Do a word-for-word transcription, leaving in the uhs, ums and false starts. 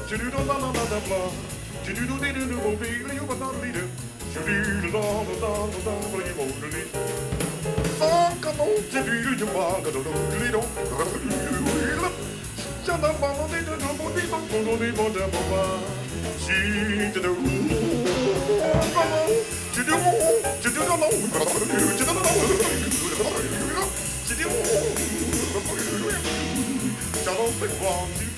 to do the la la la la blah, to do the do do do be you but not leader, to do the la la la la la you won't lead. Fuck on to do the bang do do do do. Shut up, mama, they don't know what they don't know they want to mama. She to do. To do to do the low. To do the low. To do. Shut up, big one.